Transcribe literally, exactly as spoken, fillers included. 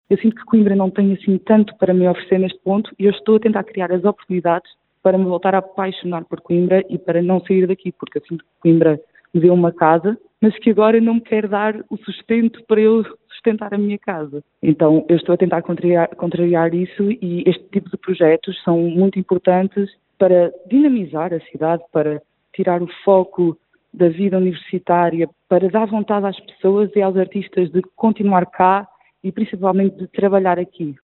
Eu sinto que Coimbra não tem assim tanto para me oferecer neste ponto e eu estou a tentar criar as oportunidades para me voltar a apaixonar por Coimbra e para não sair daqui, porque eu sinto que Coimbra me deu uma casa, mas que agora não me quer dar o sustento para eu sustentar a minha casa. Então eu estou a tentar contrariar, contrariar isso e este tipo de projetos são muito importantes para dinamizar a cidade, para tirar o foco da vida universitária, para dar vontade às pessoas e aos artistas de continuar cá e principalmente de trabalhar aqui.